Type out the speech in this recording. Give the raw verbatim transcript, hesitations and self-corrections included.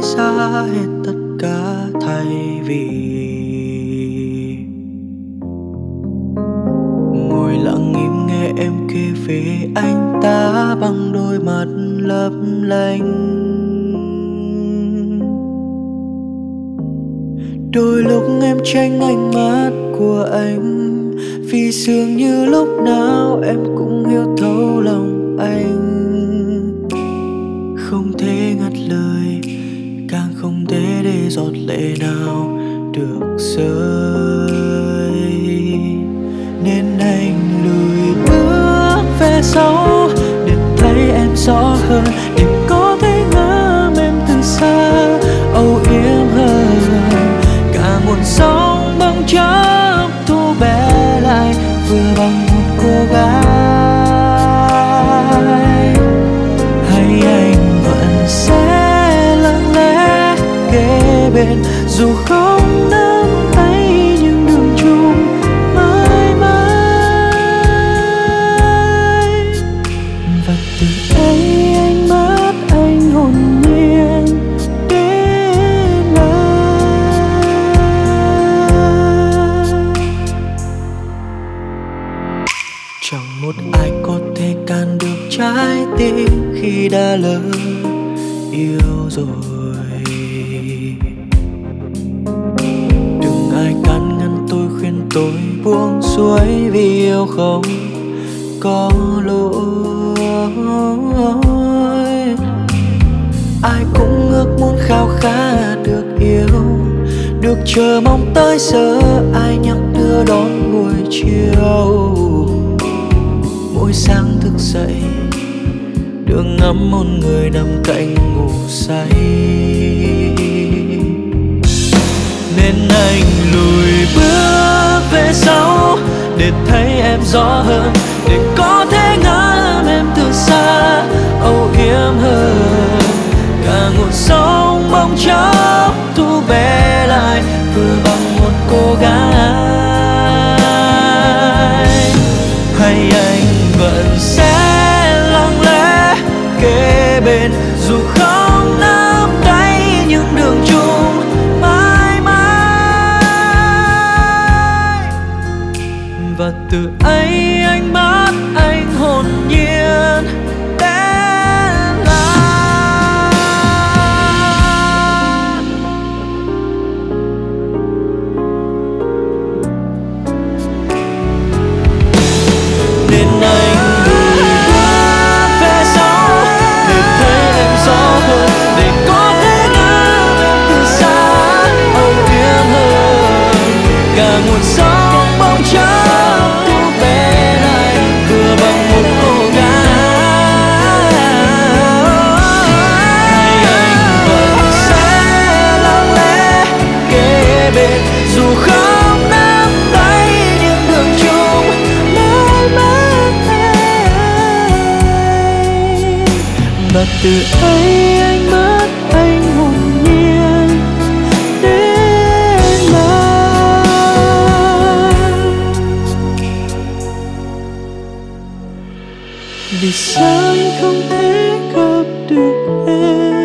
xa hết tất cả thay vì ngồi lặng im nghe em kể về anh ta bằng đôi mắt lấp lánh. Đôi lúc em tránh ánh mắt của anh, vì dường như lúc nào em cũng hiểu thấu lòng anh. Không thể ngắt lời, càng không thể để giọt lệ nào được rơi, nên anh lùi bước về sau để thấy em rõ hơn, để có thể ngắm em từ xa âu yếm hơn. Cả một sóng bóng chốc thu bé lại vừa bằng một cô gái. Hay anh vẫn sẽ lặng lẽ kế bên, dù không nắm tay nhưng đường chung mãi mãi. Và từ ấy ánh mắt anh hồn nhiên đến lại. Chẳng một ai có thể can được trái tim khi đã lỡ yêu rồi. Đừng ai can ngăn tôi, khuyên tôi buông xuôi, vì yêu không có lỗi. Ai cũng ước muốn khao khát được yêu, được chờ mong tới giờ ai nhắc đưa đón buổi chiều. Mỗi sáng thức dậy được ngắm một người nằm cạnh ngủ say, nên anh lùi bước về sau để thấy em rõ hơn, để có thể ngắm em từ xa âu yếm hơn. Cả ngọn sóng bóng chốc thu bé lại vừa bằng một cô gái. Hay anh vẫn sẽ lặng lẽ kế bên, dù không nắm tay nhưng đường chung mãi mãi. Và từ ấy ánh mắt anh hồn nhiên đến lại. Nên anh một sóng bóng chốc thu bé lại vừa bằng một cô gái. Hay anh vẫn sẽ lặng lẽ kế bên, dù không nắm tay nhưng đường chung mãi mãi. Và từ ấy anh mất anh hồn nhiên đến lại. Vì sao anh không thể gặp được em?